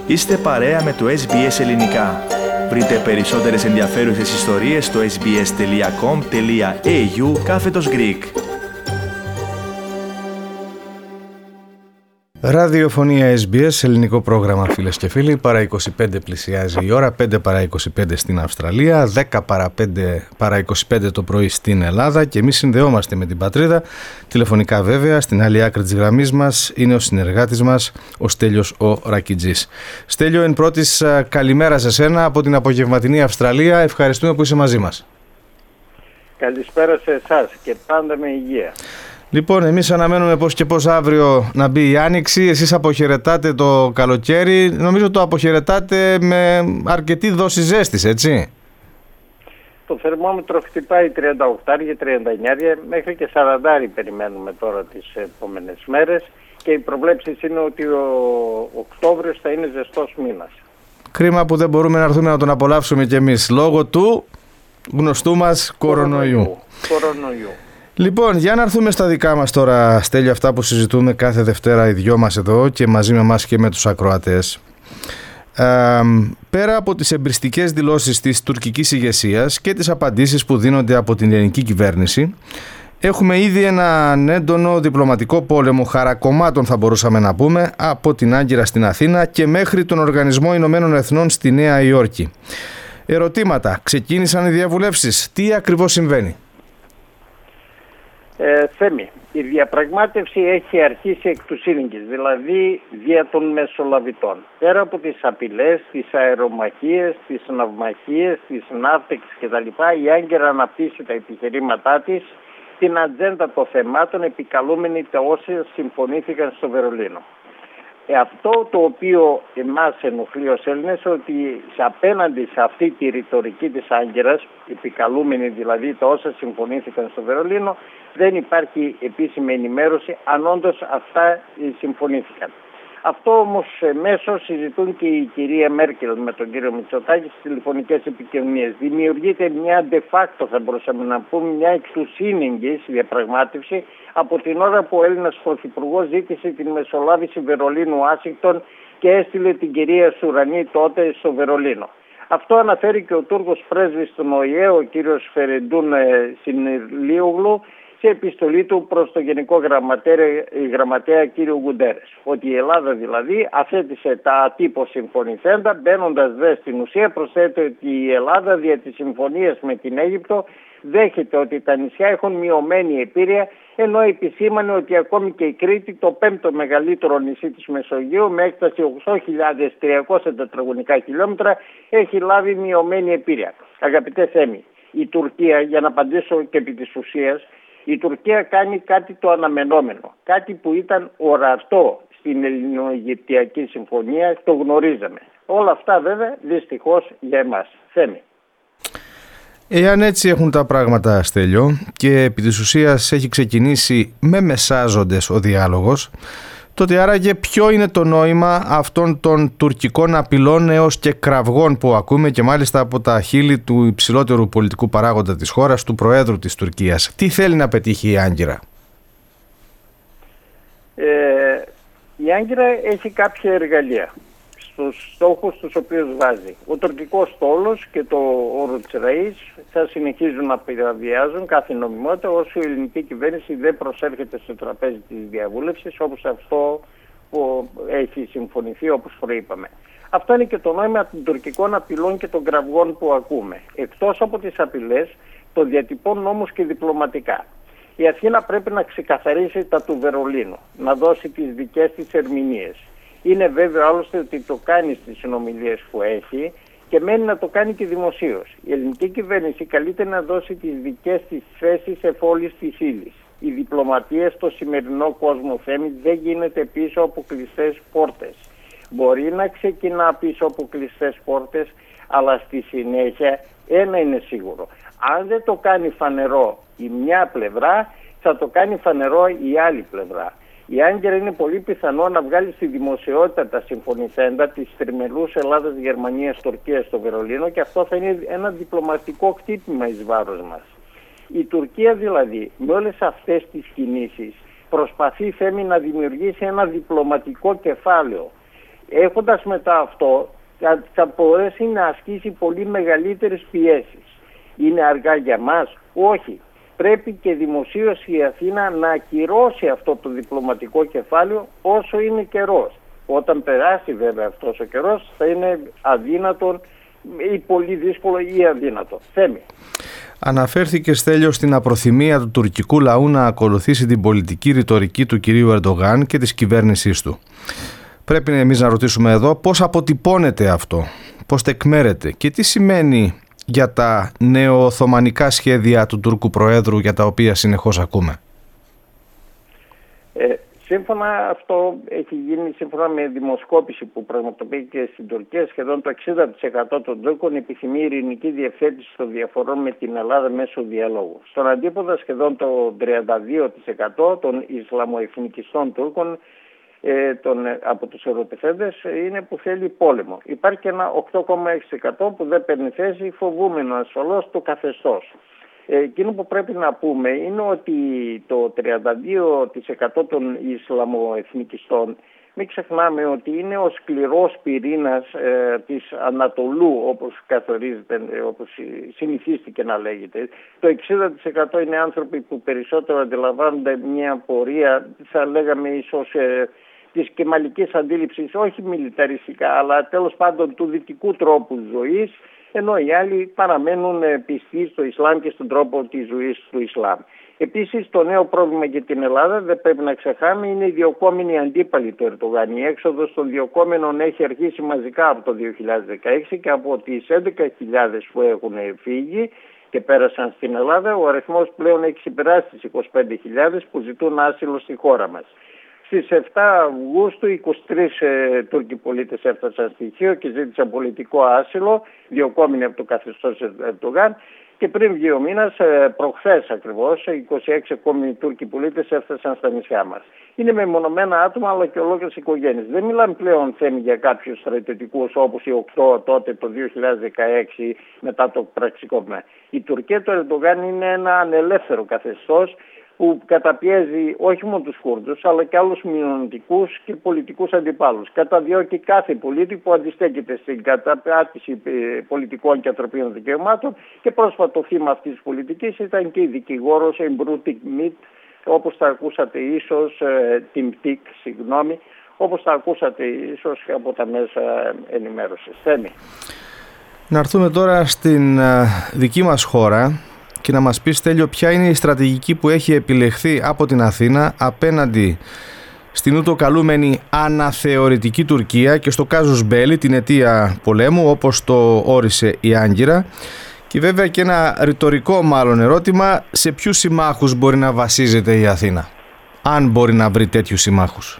Είστε παρέα με το SBS Ελληνικά. Βρείτε περισσότερες ενδιαφέρουσες ιστορίες στο sbs.com.au/Greek. Ραδιοφωνία SBS, ελληνικό πρόγραμμα, φίλες και φίλοι. Παρά 25 πλησιάζει η ώρα, 5 παρά 25 στην Αυστραλία, 10 παρά 25 το πρωί στην Ελλάδα και εμείς συνδεόμαστε με την πατρίδα. Τηλεφωνικά βέβαια, στην άλλη άκρη της γραμμής μας είναι ο συνεργάτης μας, ο Στέλιος ο Ρακιτζής. Στέλιο, εν πρώτης, καλημέρα σε σένα από την απογευματινή Αυστραλία. Ευχαριστούμε που είσαι μαζί μας. Καλησπέρα σε εσάς και πάντα με υγεία. Λοιπόν, εμείς αναμένουμε πώς και πώς αύριο να μπει η Άνοιξη. Εσείς αποχαιρετάτε το καλοκαίρι. Νομίζω το αποχαιρετάτε με αρκετή δόση ζέστης, έτσι. Το θερμόμετρο χτυπάει 38-39, μέχρι και 40 περιμένουμε τώρα τις επόμενες μέρες και οι προβλέψεις είναι ότι ο Οκτώβριος θα είναι ζεστός μήνας. Κρίμα που δεν μπορούμε να έρθουμε να τον απολαύσουμε κι εμείς λόγω του γνωστού μας κορονοϊού. Λοιπόν, για να έρθουμε στα δικά μας τώρα, Στέλιο, αυτά που συζητούμε κάθε Δευτέρα οι δυο μας εδώ και μαζί με εμάς και με τους ακροατές. Πέρα από τις εμπριστικές δηλώσεις της τουρκικής ηγεσίας και τις απαντήσεις που δίνονται από την ελληνική κυβέρνηση, έχουμε ήδη έναν έντονο διπλωματικό πόλεμο χαρακομμάτων, θα μπορούσαμε να πούμε, από την Άγκυρα στην Αθήνα και μέχρι τον Οργανισμό Ηνωμένων Εθνών στη Νέα Υόρκη. Ερωτήματα, ξεκίνησαν οι διαβουλεύσεις, τι ακριβώς συμβαίνει? Θέμη, η διαπραγμάτευση έχει αρχίσει εκ του σύνεγγυς, δηλαδή δια των μεσολαβητών. Πέρα από τις απειλές, τις αερομαχίες, τις ναυμαχίες, τις ναύτεξ κτλ. Η Άγκυρα αναπτύσσει τα επιχειρήματά της, την ατζέντα των θεμάτων επικαλούμενη τα όσα συμφωνήθηκαν στο Βερολίνο. Αυτό το οποίο εμάς ενοχλεί ως Έλληνες, ότι απέναντι σε αυτή τη ρητορική της Άγκυρας, επικαλούμενη δηλαδή τα όσα συμφωνήθηκαν στο Βερολίνο, δεν υπάρχει επίσημη ενημέρωση αν όντως αυτά συμφωνήθηκαν. Αυτό όμως μέσω συζητούν και η κυρία Μέρκελ με τον κύριο Μητσοτάκη στις τηλεφωνικές επικοινωνίες. Δημιουργείται μια de facto, θα μπορούσαμε να πούμε, μια εκ του σύνεγγυς διαπραγμάτευση από την ώρα που ο Έλληνας Πρωθυπουργός ζήτησε την μεσολάβηση Βερολίνου-Ουάσιγκτον και έστειλε την κυρία Σουρανή τότε στο Βερολίνο. Αυτό αναφέρει και ο Τούρκος πρέσβης στον ΟΗΕ, ο κύριος Φερεντούν Συνιρλίογλου, σε επιστολή του προς τον Γενικό Γραμματέα κύριο Γκουντέρες. Ότι η Ελλάδα δηλαδή αθέτησε τα ατύπως συμφωνηθέντα, μπαίνοντας δε στην ουσία προσθέτει ότι η Ελλάδα δια της συμφωνίας με την Αίγυπτο δέχεται ότι τα νησιά έχουν μειωμένη επίρρεια, ενώ επισήμανε ότι ακόμη και η Κρήτη, το πέμπτο μεγαλύτερο νησί της Μεσογείου με έκταση 8.300 τετραγωνικά χιλιόμετρα, έχει λάβει μειωμένη επίρρεια. Αγαπητέ Θέμη, η Τουρκία, για να απαντήσω και επί της ουσίας, η Τουρκία κάνει κάτι το αναμενόμενο, κάτι που ήταν ορατό στην Ελληνο-Αιγυπτιακή Συμφωνία, το γνωρίζαμε. Όλα αυτά βέβαια δυστυχώς για εμάς. Θέμη. Εάν έτσι έχουν τα πράγματα, Στέλιο, και επί της ουσίας έχει ξεκινήσει με μεσάζοντες ο διάλογος, τότε άραγε ποιο είναι το νόημα αυτών των τουρκικών απειλών έως και κραυγών που ακούμε και μάλιστα από τα χείλη του υψηλότερου πολιτικού παράγοντα της χώρας, του Προέδρου της Τουρκίας? Τι θέλει να πετύχει η Άγκυρα? Η Άγκυρα έχει κάποια εργαλεία στους στόχους τους οποίους βάζει. Ο τουρκικός στόλος και το όρο της ΡΑΗΣ θα συνεχίζουν να παραβιάζουν κάθε νομιμότητα όσο η ελληνική κυβέρνηση δεν προσέρχεται στο τραπέζι της διαβούλευσης όπως αυτό που έχει συμφωνηθεί, όπως προείπαμε. Αυτό είναι και το νόημα των τουρκικών απειλών και των κραυγών που ακούμε. Εκτός από τις απειλές, το διατυπώνουν όμως και διπλωματικά. Η Αθήνα πρέπει να ξεκαθαρίσει τα του Βερολίνου, να δώσει τις δικές της ερμηνείες. Είναι βέβαιο άλλωστε ότι το κάνει στις συνομιλίες που έχει και μένει να το κάνει και δημοσίως. Η ελληνική κυβέρνηση καλείται να δώσει τις δικές της θέσεις εφόλης της ύλης. Η διπλωματία στο σημερινό κόσμο, Θέμη, δεν γίνεται πίσω από κλειστές πόρτες. Μπορεί να ξεκινά πίσω από κλειστές πόρτες, αλλά στη συνέχεια ένα είναι σίγουρο. Αν δεν το κάνει φανερό η μια πλευρά, θα το κάνει φανερό η άλλη πλευρά. Η Άγκυρα είναι πολύ πιθανό να βγάλει στη δημοσιότητα τα συμφωνηθέντα της τριμελούς Ελλάδας, Γερμανίας, Τουρκίας στο Βερολίνο και αυτό θα είναι ένα διπλωματικό χτύπημα εις βάρος μας. Η Τουρκία δηλαδή με όλες αυτές τις κινήσεις προσπαθεί, Θέμη, να δημιουργήσει ένα διπλωματικό κεφάλαιο. Έχοντας μετά αυτό, θα μπορέσει να ασκήσει πολύ μεγαλύτερες πιέσεις. Είναι αργά για μας? Όχι. Πρέπει και δημοσίως η Αθήνα να ακυρώσει αυτό το διπλωματικό κεφάλαιο όσο είναι καιρός. Όταν περάσει βέβαια αυτός ο καιρός θα είναι αδύνατον ή πολύ δύσκολο ή αδύνατο. Θέμη. Αναφέρθηκε, Στέλιο, στην απροθυμία του τουρκικού λαού να ακολουθήσει την πολιτική ρητορική του κυρίου Ερντογάν και της κυβέρνησής του. Πρέπει εμείς να ρωτήσουμε εδώ πώς αποτυπώνεται αυτό, πώς τεκμέρεται και τι σημαίνει για τα νεοοθωμανικά σχέδια του Τούρκου Προέδρου για τα οποία συνεχώς ακούμε. Σύμφωνα αυτό έχει γίνει σύμφωνα με δημοσκόπηση που πραγματοποιήθηκε στην Τουρκία. Σχεδόν το 60% των Τούρκων επιθυμεί ειρηνική διευθέτηση των διαφορών με την Ελλάδα μέσω διαλόγου. Στον αντίποδα σχεδόν το 32% των Ισλαμοεθνικιστών Τούρκων από τους ερωτηθέντες είναι που θέλει πόλεμο. Υπάρχει και ένα 8,6% που δεν παίρνει θέση, φοβούμενο ασφαλώς το καθεστώς. Εκείνο που πρέπει να πούμε είναι ότι το 32% των Ισλαμοεθνικιστών, μην ξεχνάμε ότι είναι ο σκληρός πυρήνας της Ανατολού, όπως καθορίζεται, όπως συνηθίστηκε να λέγεται. Το 60% είναι άνθρωποι που περισσότερο αντιλαμβάνονται μια πορεία, θα λέγαμε ίσως της κεμαλικής αντίληψης, όχι μιλιταριστικά, αλλά τέλος πάντων του δυτικού τρόπου ζωής, ενώ οι άλλοι παραμένουν πιστοί στο Ισλάμ και στον τρόπο της ζωής του Ισλάμ. Επίσης, το νέο πρόβλημα για την Ελλάδα, δεν πρέπει να ξεχάμε, είναι οι διοκόμενοι αντίπαλοι του Ερντογάν. Η έξοδος των διοκόμενων έχει αρχίσει μαζικά από το 2016 και από τις 11.000 που έχουν φύγει και πέρασαν στην Ελλάδα, ο αριθμός πλέον έχει ξεπεράσει τις 25.000 που ζητούν άσυλο στη χώρα μας. Στις 7 Αυγούστου 23 Τούρκοι πολίτες έφτασαν στη Χίο και ζήτησαν πολιτικό άσυλο, διοκόμενοι από το καθεστώς Ερντογάν, και πριν 2 μήνες, προχθές ακριβώς, 26 ακόμη Τούρκοι πολίτες έφτασαν στα νησιά μας. Είναι μεμονωμένα άτομα αλλά και ολόκληρες οικογένειες. Δεν μιλάμε πλέον Θέμη για κάποιους στρατιωτικούς όπως οι 8 τότε το 2016 μετά το πραξικόπημα. Η Τουρκία του Ερντογάν είναι ένα ανελεύθερο καθεστώς που καταπιέζει όχι μόνο τους Κούρδους αλλά και άλλους μειονοτικούς και πολιτικούς αντιπάλους. Καταδιώκει κάθε πολίτη που αντιστέκεται στην καταπάτηση πολιτικών και ανθρωπίνων δικαιωμάτων και πρόσφατο θύμα αυτής της πολιτικής ήταν και η δικηγόρος Εμπρούτικ Μιτ, όπως τα ακούσατε ίσως, όπως τα ακούσατε ίσως από τα μέσα ενημέρωσης. Θέμη. Να έρθουμε τώρα στην δική μας χώρα και να μας πει, Στέλιο, ποια είναι η στρατηγική που έχει επιλεχθεί από την Αθήνα απέναντι στην ούτω καλούμενη αναθεωρητική Τουρκία και στο κάζους μπέλι, την αιτία πολέμου, όπως το όρισε η Άγκυρα, και βέβαια και ένα ρητορικό μάλλον ερώτημα, σε ποιους συμμάχους μπορεί να βασίζεται η Αθήνα, αν μπορεί να βρει τέτοιους συμμάχους.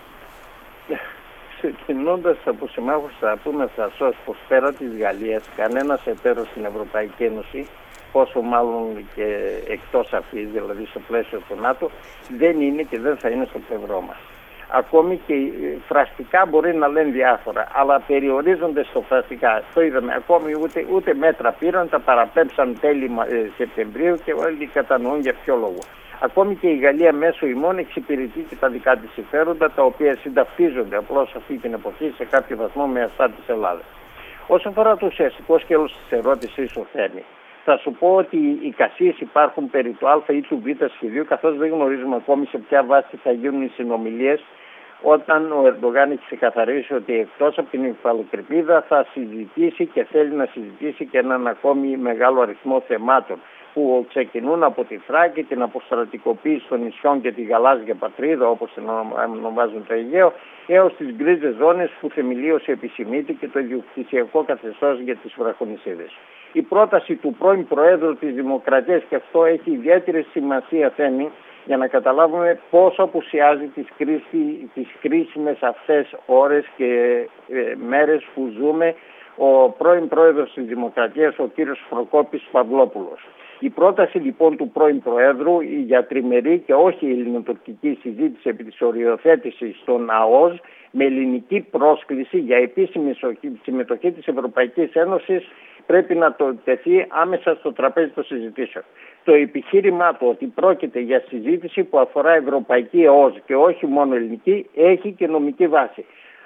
Ξεκινώντας από συμμάχους, θα πούμε πως πέρα της Γαλλίας κανένας εταίρος στην Ευρωπαϊκή Ένωση, πόσο μάλλον και εκτός αυτής, δηλαδή στο πλαίσιο του ΝΑΤΟ, δεν είναι και δεν θα είναι στο πλευρό μας. Ακόμη και φραστικά μπορεί να λένε διάφορα, αλλά περιορίζονται στο φραστικά. Το είδαμε, ακόμη ούτε μέτρα πήραν, τα παραπέμψαν τέλη Σεπτεμβρίου και όλοι κατανοούν για ποιο λόγο. Ακόμη και η Γαλλία μέσω ημών εξυπηρετεί και τα δικά της συμφέροντα, τα οποία συνταυτίζονται απλώς αυτή την εποχή σε κάποιο βαθμό με αυτά της Ελλάδας. Όσον αφορά το ουσιαστικό σκέλος της ερώτησης σου, Θέμη, θα σου πω ότι οι κασίες υπάρχουν περί του Α ή του Β σχεδίου, καθώς δεν γνωρίζουμε ακόμη σε ποια βάση θα γίνουν οι συνομιλίες, όταν ο Ερντογάν έχει ξεκαθαρίσει ότι εκτός από την υφαλοκρηπίδα θα συζητήσει και θέλει να συζητήσει και έναν ακόμη μεγάλο αριθμό θεμάτων που ξεκινούν από τη Θράκη, την αποστρατικοποίηση των νησιών και τη γαλάζια πατρίδα, όπως την ονομάζουν το Αιγαίο, έως τις γκρίζες ζώνες που θεμελίωσε επισημείται και το ιδιοκτησιακό καθεστώς για τις βραχονησίδες. Η πρόταση του πρώην Προέδρου της Δημοκρατίας, και αυτό έχει ιδιαίτερη σημασία, Θέμη, για να καταλάβουμε πόσο απουσιάζει τις κρίσιμες αυτές ώρες και μέρες που ζούμε ο πρώην Πρόεδρος της Δημοκρατίας, ο κύριος Προκόπης Παυλόπουλος. Η πρόταση λοιπόν του πρώην Προέδρου για τριμερή και όχι ελληνοτουρκική συζήτηση επί της οριοθέτησης των ΑΟΣ με ελληνική πρόσκληση για επίσημη συμμετοχή της Ευρωπαϊκής Ένωσης πρέπει να το τεθεί άμεσα στο τραπέζι των συζητήσεων. Το επιχείρημά του ότι πρόκειται για συζήτηση που αφορά ευρωπαϊκή ΑΟΣ και όχι μόνο ελληνική έχει και νομική βάση.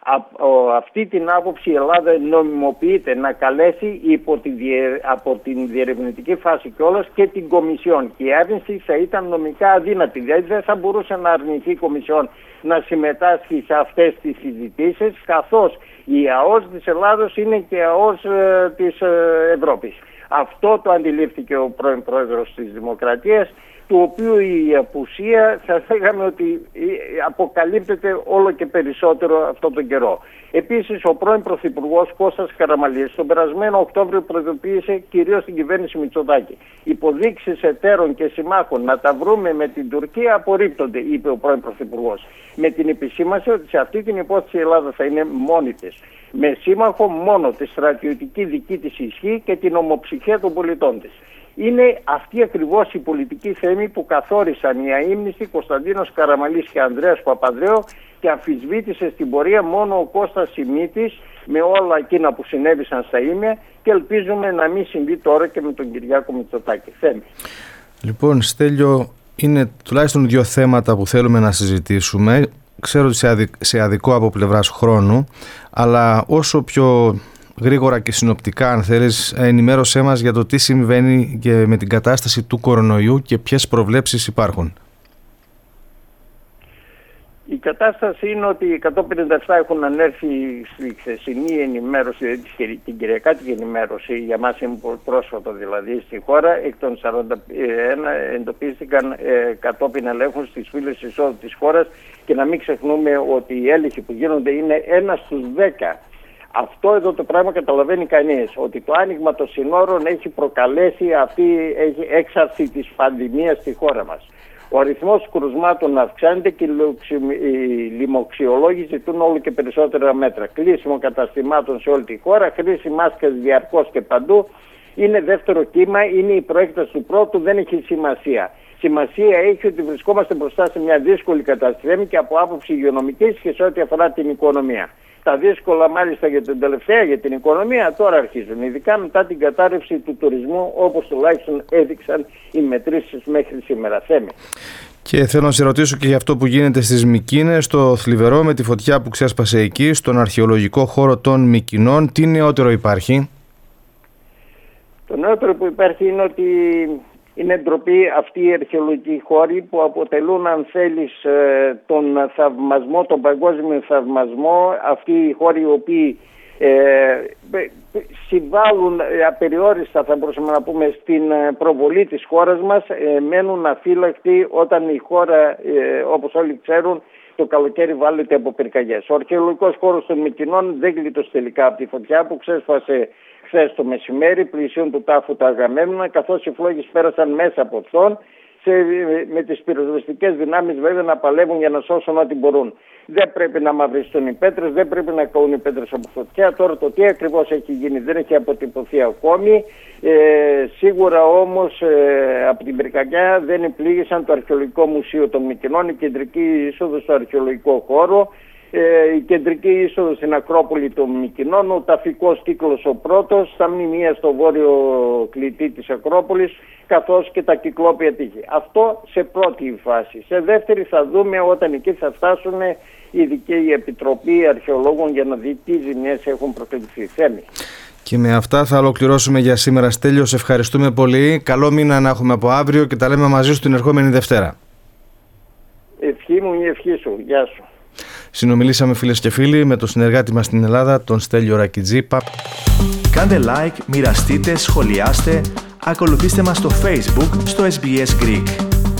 Αυτή την άποψη η Ελλάδα νομιμοποιείται να καλέσει από την διερευνητική φάση κιόλας και την Κομισιόν. Και η άρνηση θα ήταν νομικά αδύνατη. Δηλαδή δεν θα μπορούσε να αρνηθεί η Κομισιόν να συμμετάσχει σε αυτές τις συζητήσεις, καθώς η ΑΟΣ της Ελλάδος είναι και η ΑΟΣ της Ευρώπης. Αυτό το αντιλήφθηκε ο πρώην πρόεδρος της Δημοκρατίας, του οποίου η απουσία θα λέγαμε ότι αποκαλύπτεται όλο και περισσότερο αυτόν τον καιρό. Επίσης, ο πρώην Πρωθυπουργός Κώστας Καραμανλής τον περασμένο Οκτώβριο προειδοποίησε κυρίως την κυβέρνηση Μητσοτάκη. Υποδείξεις εταίρων και συμμάχων να τα βρούμε με την Τουρκία απορρίπτονται, είπε ο πρώην Πρωθυπουργός. Με την επισήμανση ότι σε αυτή την υπόθεση η Ελλάδα θα είναι μόνη της, με σύμμαχο μόνο τη στρατιωτική δική της ισχύ και την ομοψυχία των πολιτών της. Είναι αυτή ακριβώς η πολιτική θέμη που καθόρισαν οι αείμνηστοι Κωνσταντίνος Καραμανλής και Ανδρέας Παπανδρέου και αμφισβήτησε στην πορεία μόνο ο Κώστας Σιμίτης με όλα εκείνα που συνέβησαν στα ήμια και ελπίζουμε να μην συμβεί τώρα και με τον Κυριάκο Μητσοτάκη. Θέμη. Λοιπόν, Στέλιο, είναι τουλάχιστον 2 θέματα που θέλουμε να συζητήσουμε. Ξέρω ότι σε αδικό από πλευράς χρόνου, αλλά όσο πιο γρήγορα και συνοπτικά, αν θέλεις, ενημέρωσέ μας για το τι συμβαίνει και με την κατάσταση του κορονοϊού και ποιες προβλέψεις υπάρχουν. Η κατάσταση είναι ότι οι 157 έχουν ανέρθει στη χθεσινή ενημέρωση, την κυριακάτικη ενημέρωση, για μας είναι πρόσφατο δηλαδή, στη χώρα. Εκ των 41 εντοπίστηκαν κατόπιν ελέγχων στις φύλες εισόδου της χώρας και να μην ξεχνούμε ότι οι έλεγχοι που γίνονται είναι 1 στους 10. Αυτό εδώ το πράγμα καταλαβαίνει κανείς, ότι το άνοιγμα των συνόρων έχει προκαλέσει αυτή η έξαρση της πανδημίας στη χώρα μας. Ο αριθμός κρουσμάτων αυξάνεται και οι λοιμοξιολόγοι ζητούν όλο και περισσότερα μέτρα. Κλείσιμο καταστημάτων σε όλη τη χώρα, χρήση μάσκας διαρκώς και παντού. Είναι δεύτερο κύμα, είναι η προέκταση του πρώτου, δεν έχει σημασία. Σημασία έχει ότι βρισκόμαστε μπροστά σε μια δύσκολη κατάσταση και από άποψη υγειονομικής και σε ό,τι αφορά την οικονομία. Τα δύσκολα μάλιστα για την τελευταία για την οικονομία τώρα αρχίζουν, ειδικά μετά την κατάρρευση του τουρισμού, όπως τουλάχιστον έδειξαν οι μετρήσεις μέχρι σήμερα. Θέμη. Και θέλω να σε ρωτήσω και για αυτό που γίνεται στις Μυκίνες, στο Θλιβερό, με τη φωτιά που ξέσπασε εκεί, στον αρχαιολογικό χώρο των Μυκινών. Τι νεότερο υπάρχει? Το νεότερο που υπάρχει είναι ότι είναι ντροπή αυτοί οι αρχαιολογικοί χώροι που αποτελούν, αν θέλεις, τον θαυμασμό, τον παγκόσμιο θαυμασμό, αυτοί οι χώροι οι οποίοι συμβάλλουν απεριόριστα, θα μπορούσαμε να πούμε, στην προβολή της χώρας μας, μένουν αφύλακτοι όταν η χώρα, όπως όλοι ξέρουν, το καλοκαίρι βάλετε από πυρκαγιές. Ο αρχαιολογικός χώρος των Μυκηνών δεν γλίτωσε τελικά από τη φωτιά που ξέσπασε χθες το μεσημέρι, πλησίον του τάφου του Αγαμέμνονα, καθώς οι φλόγες πέρασαν μέσα από αυτόν, με τις πυροσβεστικές δυνάμεις βέβαια να παλεύουν για να σώσουν ό,τι μπορούν. Δεν πρέπει να μαυριστούν οι πέτρες, δεν πρέπει να καούν οι πέτρες από φωτιά. Τώρα το τι ακριβώς έχει γίνει δεν έχει αποτυπωθεί ακόμη. Σίγουρα όμως από την πυρκαγιά δεν επλήγησαν το Αρχαιολογικό Μουσείο των Μυκηνών, η κεντρική είσοδος στο αρχαιολογικό χώρο, η κεντρική είσοδος στην Ακρόπολη των Μυκηνών, ο ταφικός κύκλος ο πρώτος, τα μνημεία στο βόρειο κλητή της Ακρόπολης, καθώς και τα κυκλόπια τείχη. Αυτό σε πρώτη φάση. Σε δεύτερη θα δούμε όταν εκεί θα φτάσουν η ειδική επιτροπή αρχαιολόγων για να δει τι ζημιές έχουν προκληθεί. Θέμη. Και με αυτά θα ολοκληρώσουμε για σήμερα. Στέλιο, σε ευχαριστούμε πολύ. Καλό μήνα να έχουμε από αύριο και τα λέμε μαζί σου την ερχόμενη Δευτέρα. Ευχή μου, η ευχή σου. Γεια σου. Συνομιλήσαμε, φίλες και φίλοι, με τον συνεργάτη μας στην Ελλάδα, τον Στέλιο Ρακιτζή. Κάντε like, μοιραστείτε, σχολιάστε, ακολουθήστε μας στο Facebook, στο SBS Greek.